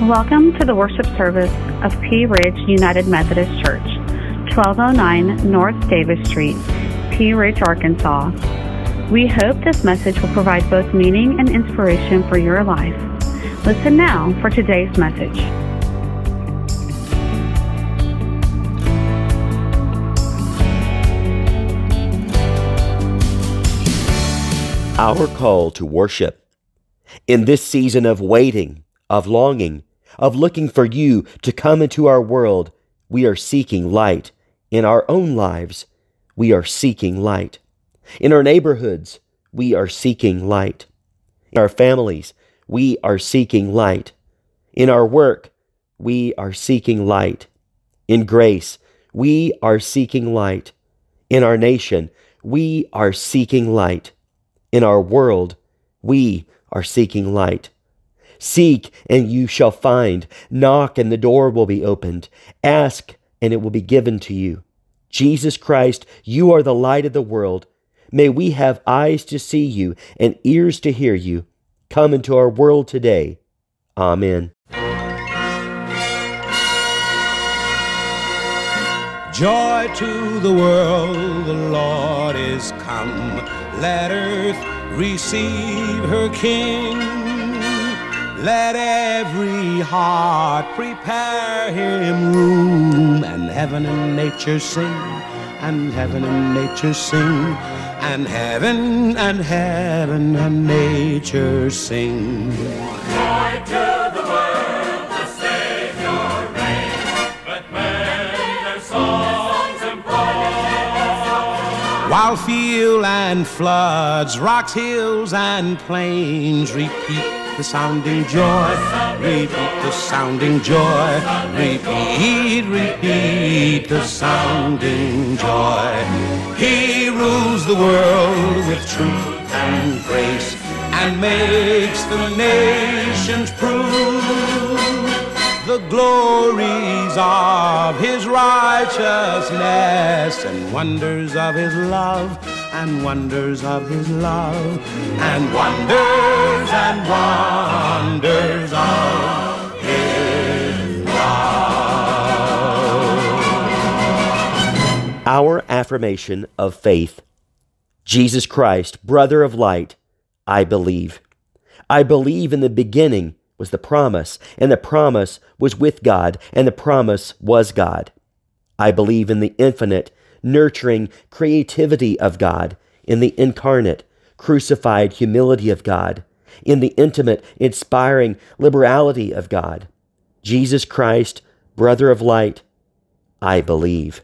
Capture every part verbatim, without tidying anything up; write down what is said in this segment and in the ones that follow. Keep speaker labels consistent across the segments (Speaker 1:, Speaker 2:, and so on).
Speaker 1: Welcome to the worship service of Pea Ridge United Methodist Church, twelve oh nine North Davis Street, Pea Ridge, Arkansas. We hope this message will provide both meaning and inspiration for your life. Listen now for today's message.
Speaker 2: Our call to worship. In this season of waiting, of longing, of looking for you to come into our world, we are seeking light. In our own lives, we are seeking light. In our neighborhoods, we are seeking light. In our families, we are seeking light. In our work, we are seeking light. In grace, we are seeking light. In our nation, we are seeking light. In our world, we are seeking light. Seek, and you shall find. Knock, and the door will be opened. Ask, and it will be given to you. Jesus Christ, you are the light of the world. May we have eyes to see you and ears to hear you. Come into our world today. Amen.
Speaker 3: Joy to the world, the Lord is come. Let earth receive her King. Let every heart prepare him room. And heaven and nature sing, and heaven and nature sing, and heaven and heaven and nature sing.
Speaker 4: Joy to the world, the Savior reigns. Let men their songs employ.
Speaker 3: While field and floods, rocks, hills, and plains repeat the sounding joy, repeat the sounding joy, repeat, repeat the sounding joy. He rules the world with truth and grace, and makes the nations prove the glories of his righteousness, and wonders of his love, and wonders of his love, and wonders and wonders of his love.
Speaker 2: Our affirmation of faith. Jesus Christ, brother of light, I believe. I believe in the beginning was the promise, and the promise was with God, and the promise was God. I believe in the infinite, nurturing creativity of God, in the incarnate, crucified humility of God, in the intimate, inspiring liberality of God. Jesus Christ, brother of light, I believe.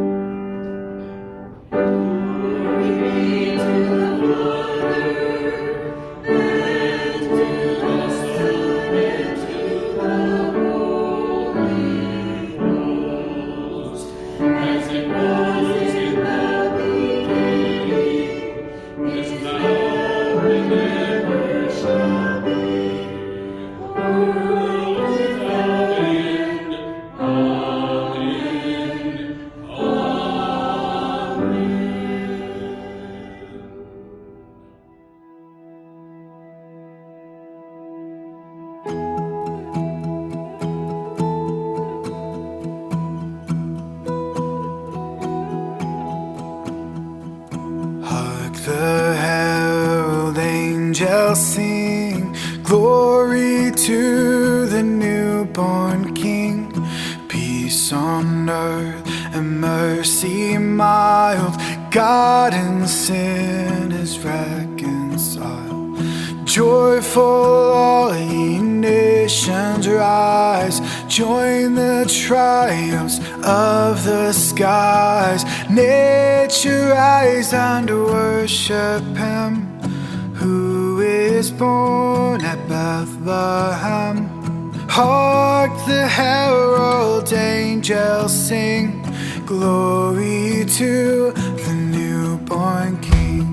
Speaker 5: The herald angels sing, glory to the newborn King. Peace on earth and mercy mild, God and sin is reconciled. Joyful all ye nations rise, join the triumphs of the skies. Nature rise and worship him who is born at Bethlehem. Hark the herald angels sing, glory to the newborn King.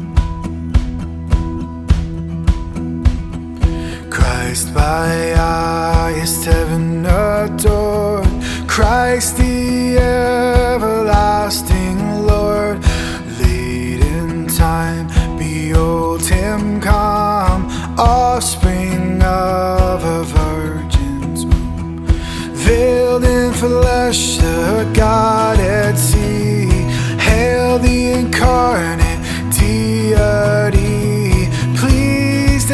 Speaker 5: Christ by highest heaven adored, Christ the everlasting Lord. Late in time, behold him come, offspring of a virgin's womb.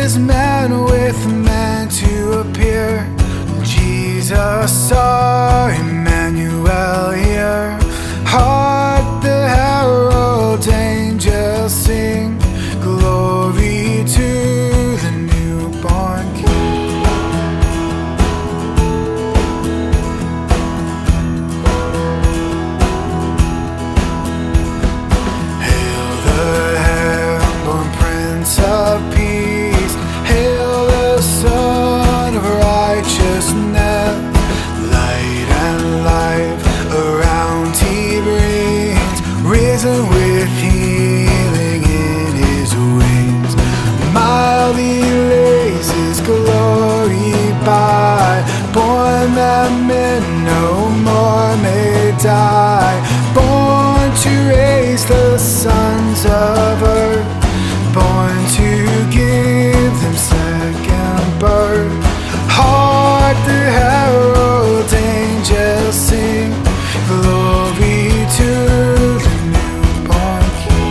Speaker 5: this man with man to appear. Jesus saw Emmanuel here. Hark the herald angels sing, glory to the newborn King. Hail the heaven-born Prince of Peace, hail the Son of Righteousness. Light and life around he brings, risen with healing in his wings. Mildly lays his glory by, born that men no more may die. Born to raise the sons of earth, born to give them second birth. Hark the herald angels sing, glory to the newborn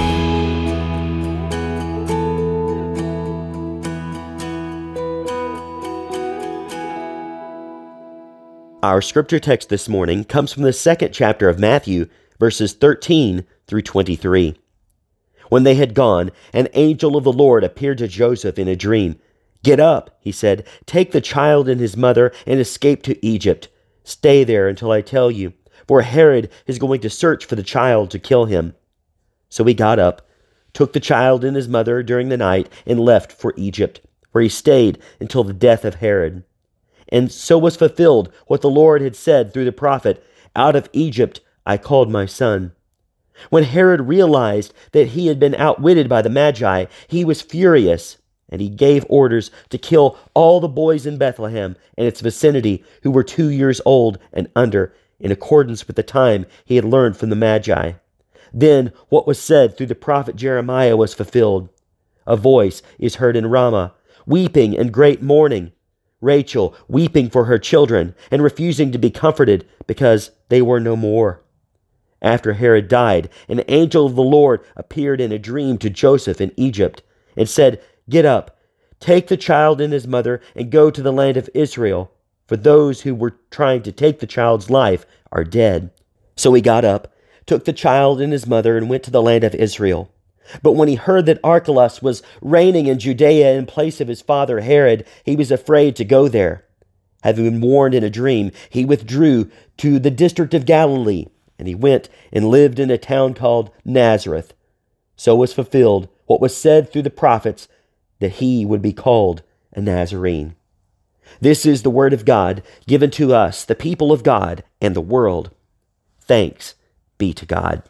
Speaker 5: King.
Speaker 2: Our scripture text this morning comes from the second chapter of Matthew, verses thirteen through twenty-three. When they had gone, an angel of the Lord appeared to Joseph in a dream. "Get up," he said, "take the child and his mother and escape to Egypt. Stay there until I tell you, for Herod is going to search for the child to kill him." So he got up, took the child and his mother during the night, and left for Egypt, where he stayed until the death of Herod. And so was fulfilled what the Lord had said through the prophet, "Out of Egypt I called my son." When Herod realized that he had been outwitted by the Magi, he was furious, and he gave orders to kill all the boys in Bethlehem and its vicinity who were two years old and under, in accordance with the time he had learned from the Magi. Then what was said through the prophet Jeremiah was fulfilled. A voice is heard in Ramah, weeping and great mourning, Rachel weeping for her children and refusing to be comforted because they were no more. After Herod died, an angel of the Lord appeared in a dream to Joseph in Egypt and said, "Get up, take the child and his mother and go to the land of Israel, for those who were trying to take the child's life are dead." So he got up, took the child and his mother and went to the land of Israel. But when he heard that Archelaus was reigning in Judea in place of his father Herod, he was afraid to go there. Having been warned in a dream, he withdrew to the district of Galilee, and he went and lived in a town called Nazareth. So was fulfilled what was said through the prophets, that he would be called a Nazarene. This is the word of God given to us, the people of God and the world. Thanks be to God.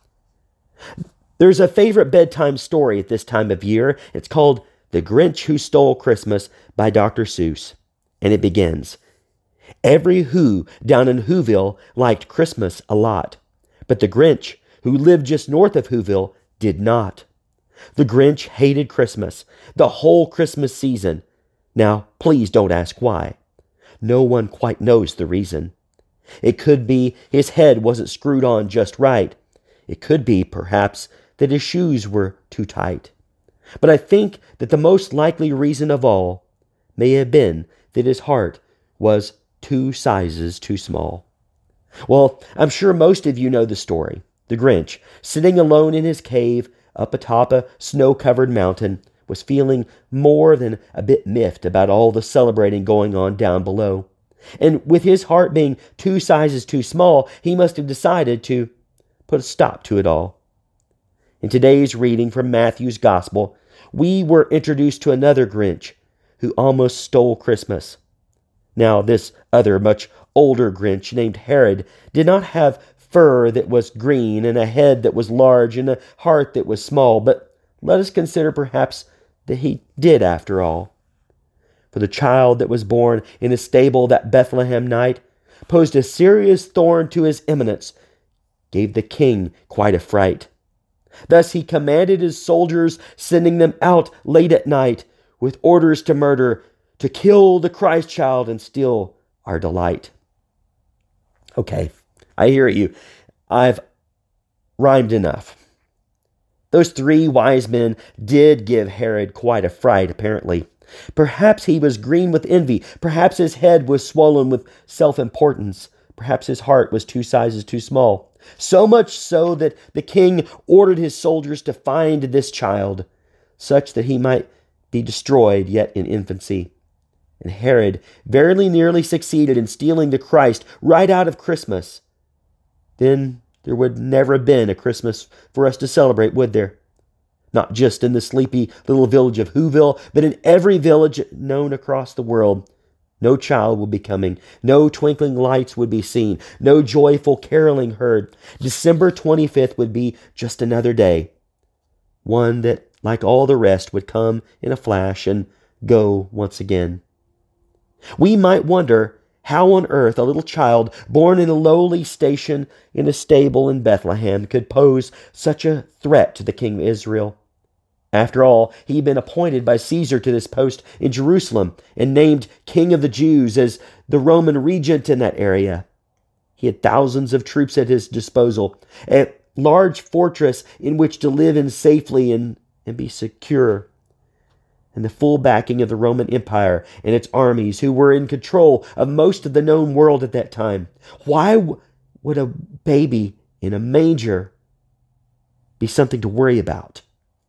Speaker 2: There's a favorite bedtime story at this time of year. It's called The Grinch Who Stole Christmas by Doctor Seuss. And it begins, "Every Who down in Whoville liked Christmas a lot, but the Grinch, who lived just north of Whoville, did not. The Grinch hated Christmas, the whole Christmas season. Now, please don't ask why. No one quite knows the reason. It could be his head wasn't screwed on just right. It could be, perhaps, that his shoes were too tight. But I think that the most likely reason of all may have been that his heart was two sizes too small." Well, I'm sure most of you know the story. The Grinch, sitting alone in his cave up atop a snow-covered mountain, was feeling more than a bit miffed about all the celebrating going on down below. And with his heart being two sizes too small, he must have decided to put a stop to it all. In today's reading from Matthew's Gospel, we were introduced to another Grinch who almost stole Christmas. Now, this other, much older Grinch named Herod did not have fur that was green and a head that was large and a heart that was small, but let us consider perhaps that he did after all. For the child that was born in a stable that Bethlehem night posed a serious thorn to his eminence, gave the king quite a fright. Thus he commanded his soldiers, sending them out late at night with orders to murder, to kill the Christ child and steal our delight. Okay, I hear you. I've rhymed enough. Those three wise men did give Herod quite a fright, apparently. Perhaps he was green with envy. Perhaps his head was swollen with self-importance. Perhaps his heart was two sizes too small. So much so that the king ordered his soldiers to find this child, such that he might be destroyed yet in infancy. And Herod very nearly succeeded in stealing the Christ right out of Christmas. Then there would never have been a Christmas for us to celebrate, would there? Not just in the sleepy little village of Whoville, but in every village known across the world. No child would be coming. No twinkling lights would be seen. No joyful caroling heard. December twenty-fifth would be just another day. One that, like all the rest, would come in a flash and go once again. We might wonder how on earth a little child born in a lowly station in a stable in Bethlehem could pose such a threat to the king of Israel. After all, he had been appointed by Caesar to this post in Jerusalem and named King of the Jews as the Roman regent in that area. He had thousands of troops at his disposal, a large fortress in which to live in safely and, and be secure, and the full backing of the Roman Empire and its armies, who were in control of most of the known world at that time. Why w- would a baby in a manger be something to worry about?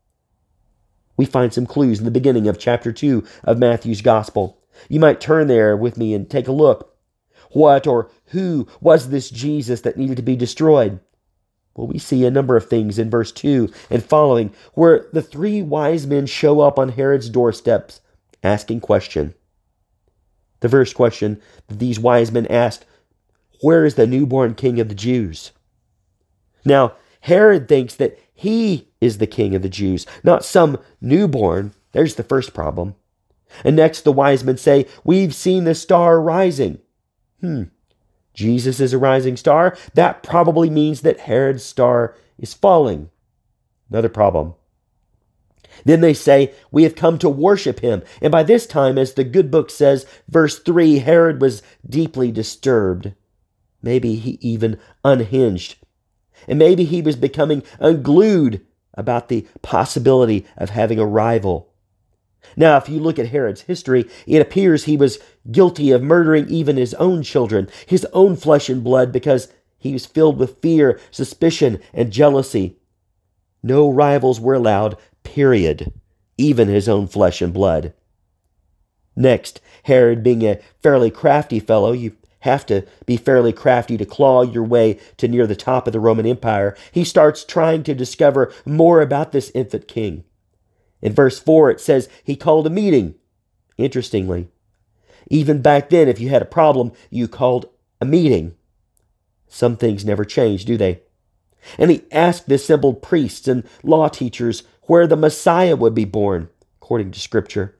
Speaker 2: We find some clues in the beginning of chapter two of Matthew's Gospel. You might turn there with me and take a look. What or who was this Jesus that needed to be destroyed? Well, we see a number of things in verse two and following, where the three wise men show up on Herod's doorsteps asking question. The first question that these wise men asked, where is the newborn king of the Jews? Now, Herod thinks that he is the king of the Jews, not some newborn. There's the first problem. And next the wise men say, we've seen the star rising. Hmm. Jesus is a rising star. That probably means that Herod's star is falling. Another problem. Then they say, we have come to worship him. And by this time, as the good book says, verse three, Herod was deeply disturbed. Maybe he even unhinged. And maybe he was becoming unglued about the possibility of having a rival. Now, if you look at Herod's history, it appears he was guilty of murdering even his own children, his own flesh and blood, because he was filled with fear, suspicion, and jealousy. No rivals were allowed, period, even his own flesh and blood. Next, Herod, being a fairly crafty fellow, you have to be fairly crafty to claw your way to near the top of the Roman Empire, he starts trying to discover more about this infant king. In verse four, it says he called a meeting. Interestingly, even back then, if you had a problem, you called a meeting. Some things never change, do they? And he asked the assembled priests and law teachers where the Messiah would be born, according to Scripture.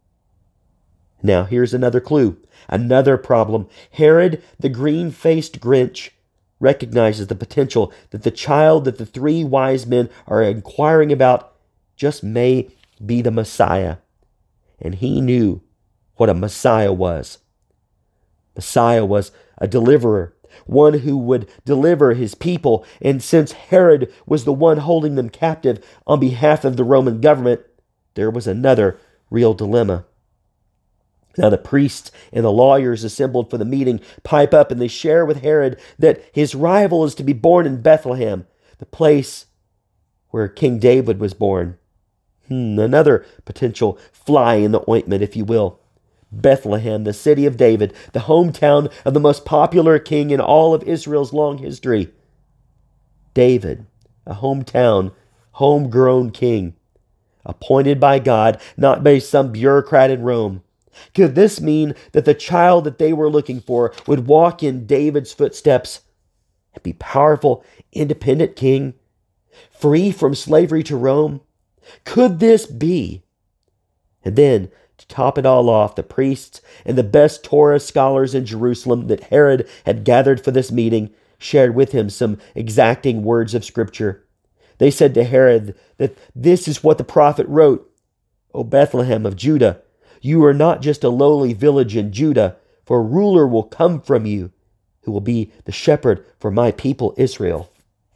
Speaker 2: Now, here's another clue, another problem. Herod, the green-faced Grinch, recognizes the potential that the child that the three wise men are inquiring about just may be the Messiah. And he knew what a Messiah was. Messiah was a deliverer, one who would deliver his people. And since Herod was the one holding them captive on behalf of the Roman government, there was another real dilemma. Now the priests and the lawyers assembled for the meeting pipe up and they share with Herod that his rival is to be born in Bethlehem, the place where King David was born. Hmm, another potential fly in the ointment, if you will. Bethlehem, the city of David, the hometown of the most popular king in all of Israel's long history. David, a hometown, homegrown king, appointed by God, not by some bureaucrat in Rome. Could this mean that the child that they were looking for would walk in David's footsteps and be powerful, independent king, free from slavery to Rome? Could this be? And then, to top it all off, the priests and the best Torah scholars in Jerusalem that Herod had gathered for this meeting shared with him some exacting words of Scripture. They said to Herod that this is what the prophet wrote, O Bethlehem of Judah, you are not just a lowly village in Judah, for a ruler will come from you, who will be the shepherd for my people Israel.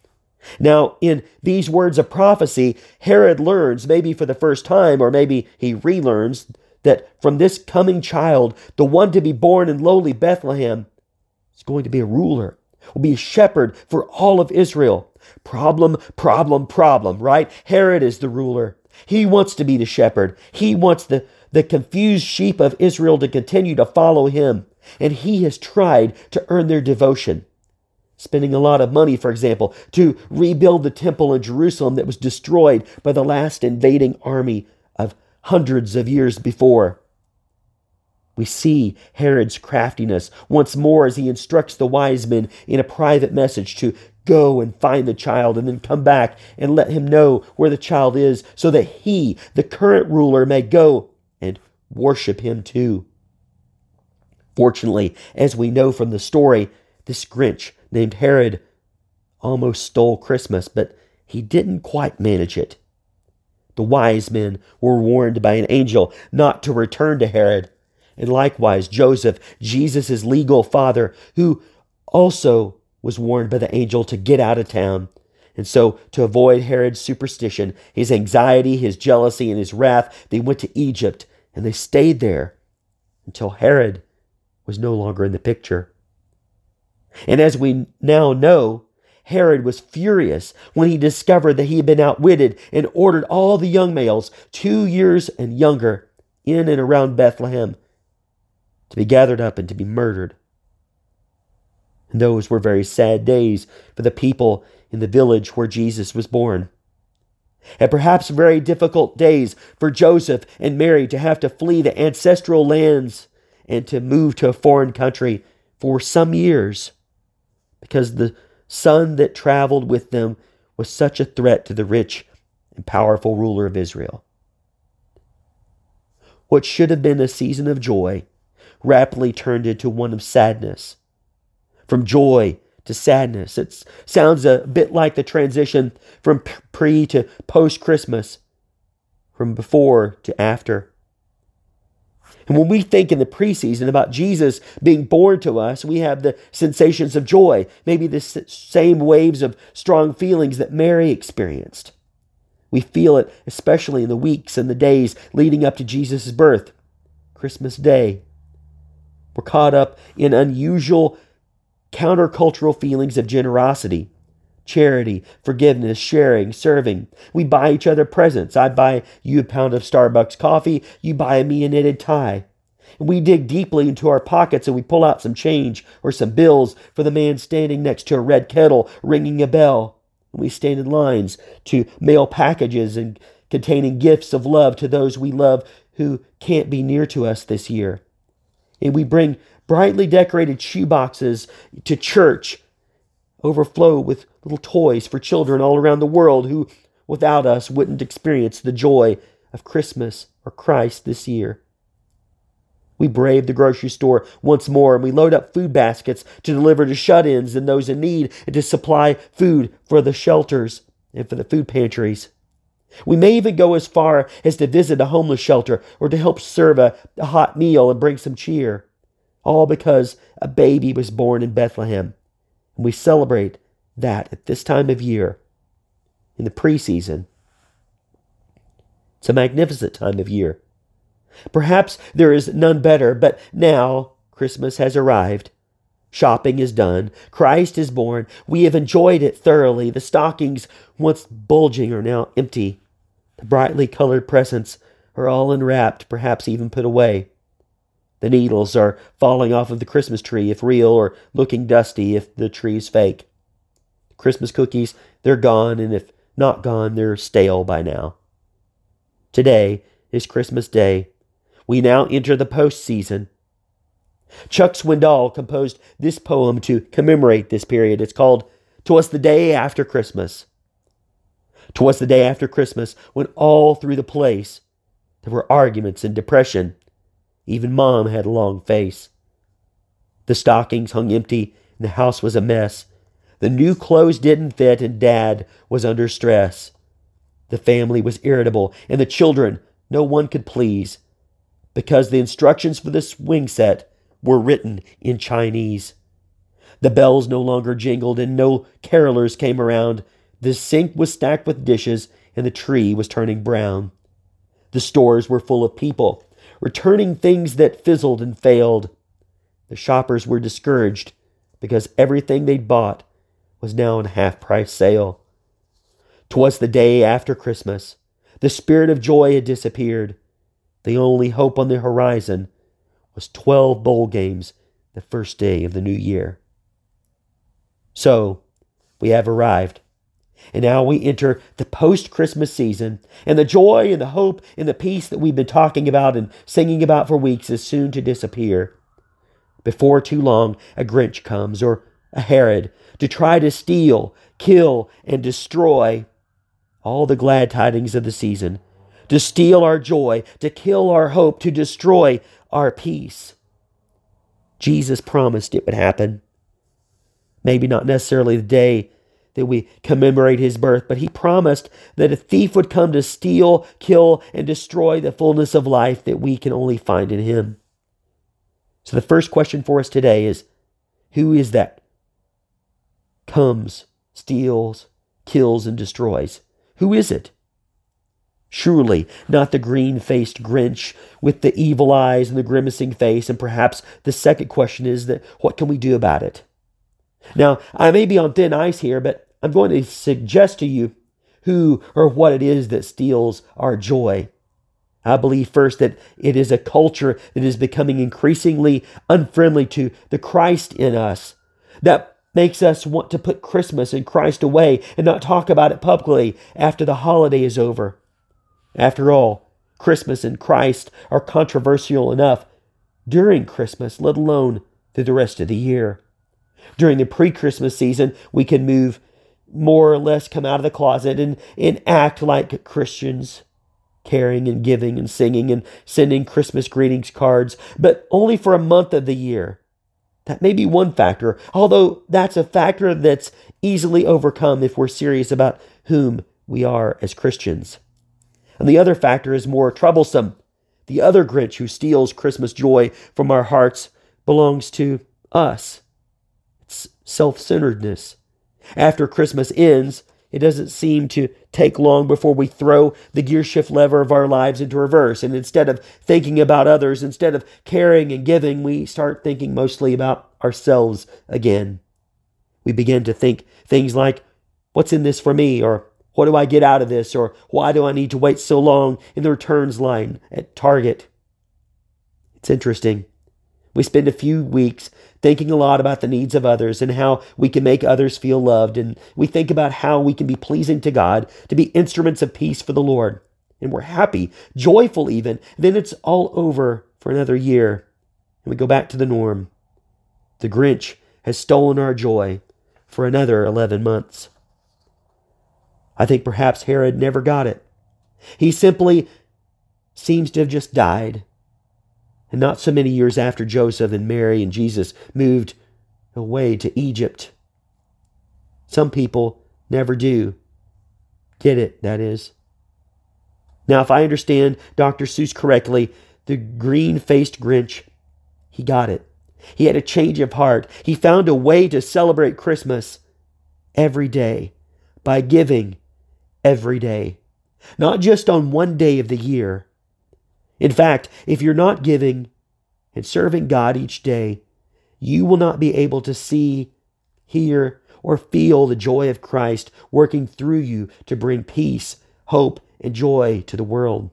Speaker 2: Now, in these words of prophecy, Herod learns, maybe for the first time, or maybe he relearns, that from this coming child, the one to be born in lowly Bethlehem, is going to be a ruler, will be a shepherd for all of Israel. Problem, problem, problem, right? Herod is the ruler. He wants to be the shepherd. He wants the, the confused sheep of Israel to continue to follow him. And he has tried to earn their devotion, spending a lot of money, for example, to rebuild the temple in Jerusalem that was destroyed by the last invading army of hundreds of years before. We see Herod's craftiness once more as he instructs the wise men in a private message to go and find the child and then come back and let him know where the child is so that he, the current ruler, may go and worship him too. Fortunately, as we know from the story, this Grinch named Herod almost stole Christmas, but he didn't quite manage it. The wise men were warned by an angel not to return to Herod, and likewise Joseph, Jesus' legal father, who also was warned by the angel to get out of town. And so, to avoid Herod's superstition, his anxiety, his jealousy, and his wrath, they went to Egypt, and they stayed there until Herod was no longer in the picture. And as we now know, Herod was furious when he discovered that he had been outwitted and ordered all the young males, two years and younger, in and around Bethlehem to be gathered up and to be murdered. And those were very sad days for the people in the village where Jesus was born. And perhaps very difficult days for Joseph and Mary to have to flee the ancestral lands and to move to a foreign country for some years, because the son that traveled with them was such a threat to the rich and powerful ruler of Israel. What should have been a season of joy rapidly turned into one of sadness. From joy to sadness. It sounds a bit like the transition from pre to post-Christmas, from before to after. And when we think in the preseason about Jesus being born to us, we have the sensations of joy, maybe the same waves of strong feelings that Mary experienced. We feel it especially in the weeks and the days leading up to Jesus' birth, Christmas Day. We're caught up in unusual countercultural feelings of generosity, charity, forgiveness, sharing, serving. We buy each other presents. I buy you a pound of Starbucks coffee. You buy me a knitted tie. And we dig deeply into our pockets and we pull out some change or some bills for the man standing next to a red kettle ringing a bell. And we stand in lines to mail packages and containing gifts of love to those we love who can't be near to us this year. And we bring brightly decorated shoeboxes to church, overflow with little toys for children all around the world who, without us, wouldn't experience the joy of Christmas or Christ this year. We brave the grocery store once more, and we load up food baskets to deliver to shut-ins and those in need, and to supply food for the shelters and for the food pantries. We may even go as far as to visit a homeless shelter or to help serve a, a hot meal and bring some cheer, all because a baby was born in Bethlehem. And we celebrate that at this time of year, in the preseason. It's a magnificent time of year. Perhaps there is none better, but now Christmas has arrived. Shopping is done. Christ is born. We have enjoyed it thoroughly. The stockings, once bulging, are now empty. The brightly colored presents are all unwrapped, perhaps even put away. The needles are falling off of the Christmas tree, if real, or looking dusty if the tree is fake. The Christmas cookies, they're gone, and if not gone, they're stale by now. Today is Christmas Day. We now enter the post-season. Chuck Swindoll composed this poem to commemorate this period. It's called "'Twas the Day After Christmas." 'Twas the day after Christmas when all through the place there were arguments and depression. Even Mom had a long face. The stockings hung empty and the house was a mess. The new clothes didn't fit and Dad was under stress. The family was irritable and the children no one could please, because the instructions for the swing set were written in Chinese. The bells no longer jingled and no carolers came around. The sink was stacked with dishes, and the tree was turning brown. The stores were full of people, returning things that fizzled and failed. The shoppers were discouraged because everything they'd bought was now on a half-price sale. 'Twas the day after Christmas. The spirit of joy had disappeared. The only hope on the horizon was twelve bowl games the first day of the new year. So, we have arrived. And now we enter the post-Christmas season, and the joy and the hope and the peace that we've been talking about and singing about for weeks is soon to disappear. Before too long, a Grinch comes, or a Herod, to try to steal, kill, and destroy all the glad tidings of the season, to steal our joy, to kill our hope, to destroy our peace. Jesus promised it would happen. Maybe not necessarily the day that we commemorate his birth, but he promised that a thief would come to steal, kill, and destroy the fullness of life that we can only find in him. So the first question for us today is, who is that comes, steals, kills, and destroys? Who is it? Surely not the green-faced Grinch with the evil eyes and the grimacing face. And perhaps the second question is that what can we do about it? Now, I may be on thin ice here, but I'm going to suggest to you who or what it is that steals our joy. I believe first that it is a culture that is becoming increasingly unfriendly to the Christ in us, that makes us want to put Christmas and Christ away and not talk about it publicly after the holiday is over. After all, Christmas and Christ are controversial enough during Christmas, let alone through the rest of the year. During the pre-Christmas season, we can move more or less come out of the closet and, and act like Christians, caring and giving and singing and sending Christmas greetings cards, but only for a month of the year. That may be one factor, although that's a factor that's easily overcome if we're serious about whom we are as Christians. And the other factor is more troublesome. The other Grinch who steals Christmas joy from our hearts belongs to us. It's self-centeredness. After Christmas ends, it doesn't seem to take long before we throw the gear shift lever of our lives into reverse. And instead of thinking about others, instead of caring and giving, we start thinking mostly about ourselves again. We begin to think things like, what's in this for me? Or what do I get out of this? Or why do I need to wait so long in the returns line at Target? It's interesting. We spend a few weeks thinking a lot about the needs of others and how we can make others feel loved. And we think about how we can be pleasing to God, to be instruments of peace for the Lord. And we're happy, joyful even. Then it's all over for another year. And we go back to the norm. The Grinch has stolen our joy for another eleven months. I think perhaps Herod never got it. He simply seems to have just died. And not so many years after Joseph and Mary and Jesus moved away to Egypt. Some people never do get it, that is. Now, if I understand Doctor Seuss correctly, the green-faced Grinch, he got it. He had a change of heart. He found a way to celebrate Christmas every day by giving every day, not just on one day of the year. In fact, if you're not giving and serving God each day, you will not be able to see, hear, or feel the joy of Christ working through you to bring peace, hope, and joy to the world.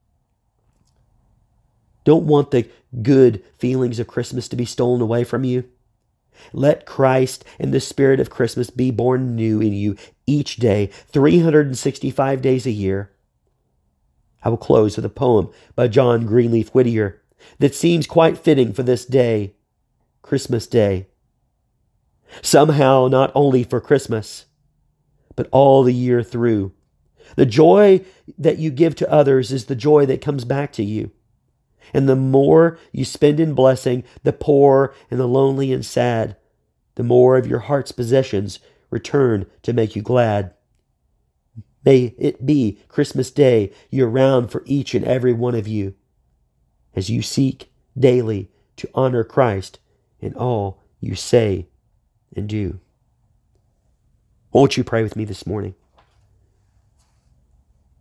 Speaker 2: Don't want the good feelings of Christmas to be stolen away from you. Let Christ and the spirit of Christmas be born new in you each day, three hundred sixty-five days a year. I will close with a poem by John Greenleaf Whittier that seems quite fitting for this day, Christmas Day. Somehow, not only for Christmas, but all the year through, the joy that you give to others is the joy that comes back to you. And the more you spend in blessing the poor and the lonely and sad, the more of your heart's possessions return to make you glad. May it be Christmas Day year-round for each and every one of you as you seek daily to honor Christ in all you say and do. Won't you pray with me this morning?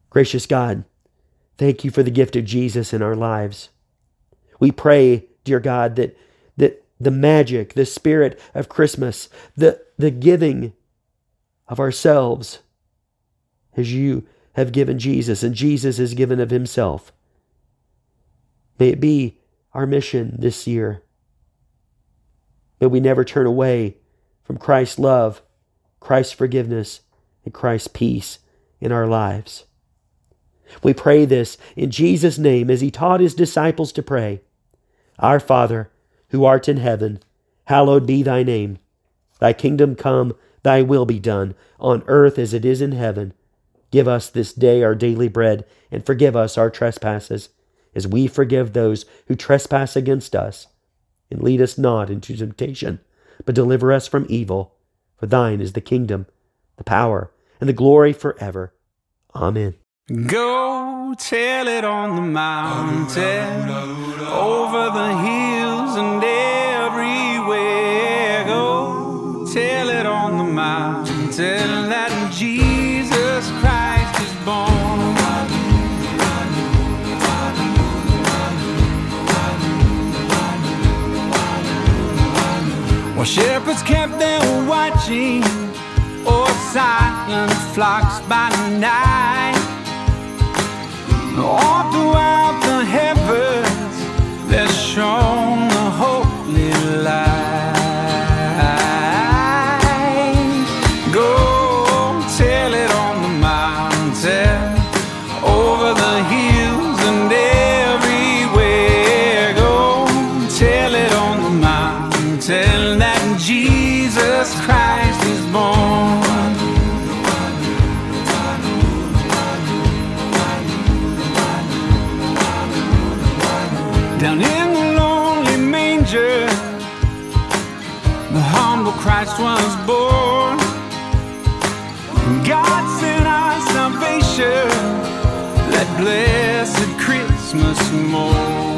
Speaker 2: Gracious God, thank you for the gift of Jesus in our lives. We pray, dear God, that, that the magic, the spirit of Christmas, the, the giving of ourselves, as you have given Jesus and Jesus has given of himself, may it be our mission this year. May we never turn away from Christ's love, Christ's forgiveness, and Christ's peace in our lives. We pray this in Jesus' name as he taught his disciples to pray. Our Father, who art in heaven, hallowed be thy name. Thy kingdom come, thy will be done, on earth as it is in heaven. Give us this day our daily bread, and forgive us our trespasses, as we forgive those who trespass against us. And lead us not into temptation, but deliver us from evil. For thine is the kingdom, the power, and the glory forever. Amen.
Speaker 3: Go tell it on the mountain, over the hills and everywhere. Go tell it on the mountain that Jesus Christ is born. While shepherds kept there watching, o'er silent flocks by night, all throughout the heavens there shone the holy light. Go tell it on the mountain, over the hills and everywhere. Go tell it on the mountain that Jesus Christ is born. Down in the lonely manger, the humble Christ was born. God sent our salvation, that blessed Christmas morn.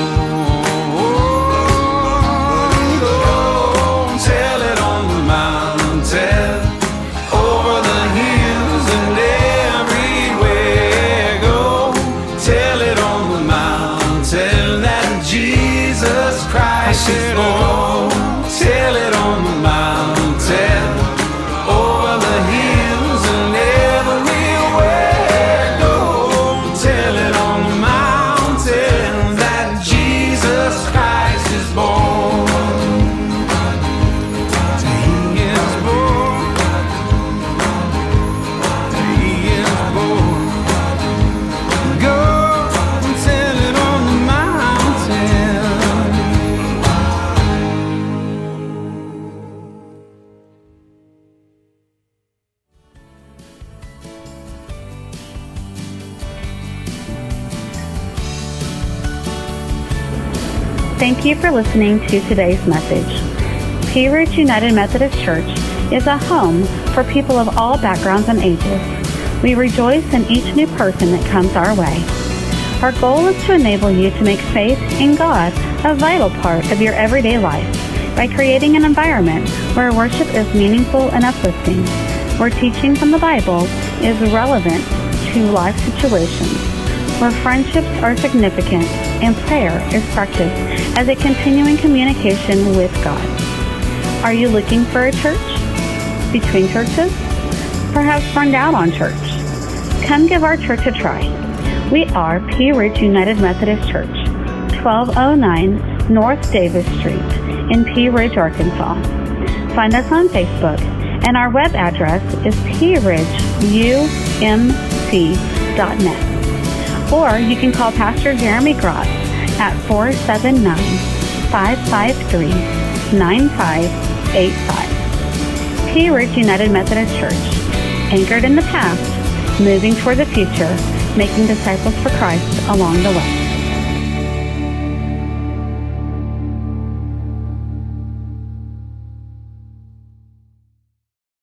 Speaker 3: Go tell it on the mountain, over the hills and everywhere. Go tell it on the mountain that Jesus Christ is born. Tell it on the mountain, over the hills and everywhere. Go tell it on the mountain that Jesus Christ is born. He is born. He is born. Go tell it on the mountain.
Speaker 1: Thank you for listening to today's message. Pea Ridge United Methodist Church is a home for people of all backgrounds and ages. We rejoice in each new person that comes our way. Our goal is to enable you to make faith in God a vital part of your everyday life by creating an environment where worship is meaningful and uplifting, where teaching from the Bible is relevant to life situations, where friendships are significant and prayer is practiced as a continuing communication with God. Are you looking for a church? Between churches? Perhaps burned out on church? Come give our church a try. We are Pea Ridge United Methodist Church, twelve oh nine North Davis Street in Pea Ridge, Arkansas. Find us on Facebook, and our web address is pea ridge u m c dot net. Or you can call Pastor Jeremy Gross at four seven nine, five five three, nine five eight five. Pea Ridge United Methodist Church, anchored in the past, moving toward the future, making disciples for Christ along the way.